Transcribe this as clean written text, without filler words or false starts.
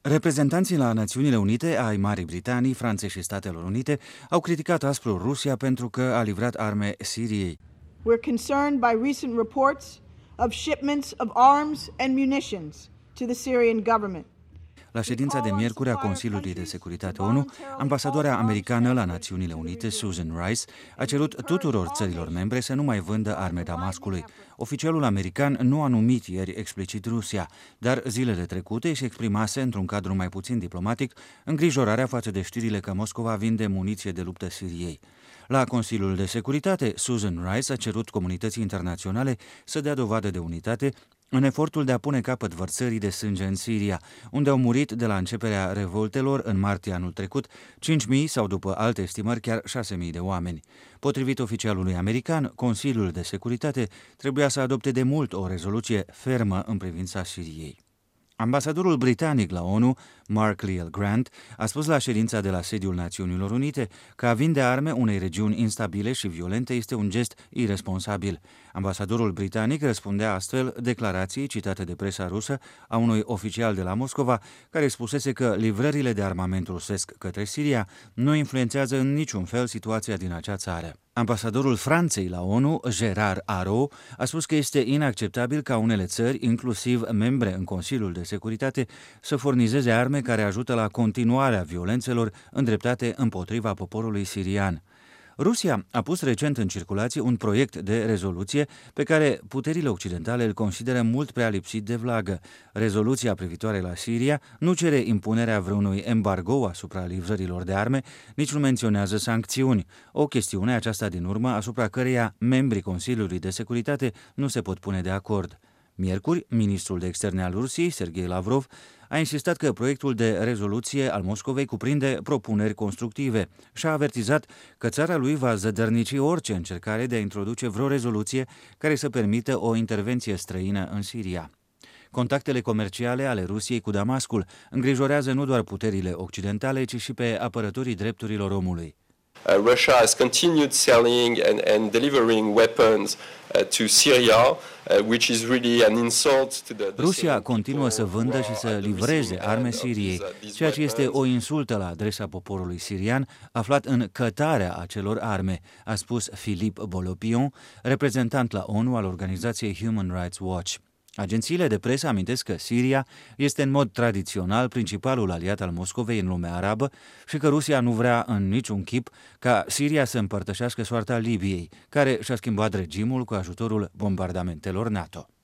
Reprezentanții la Națiunile Unite ai Marii Britanii, Franței și Statelor Unite au criticat aspru Rusia pentru că a livrat arme Siriei. We're concerned by recent reports of shipments of arms and munitions to the Syrian government. La ședința de miercuri a Consiliului de Securitate ONU, ambasadoarea americană la Națiunile Unite, Susan Rice, a cerut tuturor țărilor membre să nu mai vândă arme Damascului. Oficialul american nu a numit ieri explicit Rusia, dar zilele trecute își exprimase, într-un cadru mai puțin diplomatic, îngrijorarea față de știrile că Moscova vinde muniție de luptă Siriei. La Consiliul de Securitate, Susan Rice a cerut comunității internaționale să dea dovadă de unitate în efortul de a pune capăt vărsării de sânge în Siria, unde au murit de la începerea revoltelor în martie anul trecut 5.000 sau, după alte estimări, chiar 6.000 de oameni. Potrivit oficialului american, Consiliul de Securitate trebuia să adopte de mult o rezoluție fermă în privința Siriei. Ambasadorul britanic la ONU, Mark Lyle Grant, a spus la ședința de la sediul Națiunilor Unite că a vinde arme unei regiuni instabile și violente este un gest irresponsabil. Ambasadorul britanic răspundea astfel declarației citate de presa rusă a unui oficial de la Moscova, care spusese că livrările de armament rusesc către Siria nu influențează în niciun fel situația din acea țară. Ambasadorul Franței la ONU, Gérard Araud, a spus că este inacceptabil ca unele țări, inclusiv membre în Consiliul de Securitate, să furnizeze arme care ajută la continuarea violențelor îndreptate împotriva poporului sirian. Rusia a pus recent în circulație un proiect de rezoluție pe care puterile occidentale îl consideră mult prea lipsit de vlagă. Rezoluția privitoare la Siria nu cere impunerea vreunui embargo asupra livrărilor de arme, nici nu menționează sancțiuni, o chestiune aceasta din urmă asupra căreia membrii Consiliului de Securitate nu se pot pune de acord. Miercuri, ministrul de externe al Rusiei, Sergei Lavrov, a insistat că proiectul de rezoluție al Moscovei cuprinde propuneri constructive și a avertizat că țara lui va zădărnici orice încercare de a introduce vreo rezoluție care să permită o intervenție străină în Siria. Contactele comerciale ale Rusiei cu Damascul îngrijorează nu doar puterile occidentale, ci și pe apărătorii drepturilor omului. Russia has continued selling and delivering weapons to Syria, which is really an insult to the Rusia continuă să vândă și să livreze arme Siriei, ceea ce este o insultă la adresa poporului sirian aflat în cătarea acelor arme, a spus Philippe Bolopion, reprezentant la ONU al organizației Human Rights Watch. Agențiile de presă amintesc că Siria este în mod tradițional principalul aliat al Moscovei în lumea arabă și că Rusia nu vrea în niciun chip ca Siria să împărtășească soarta Libiei, care și-a schimbat regimul cu ajutorul bombardamentelor NATO.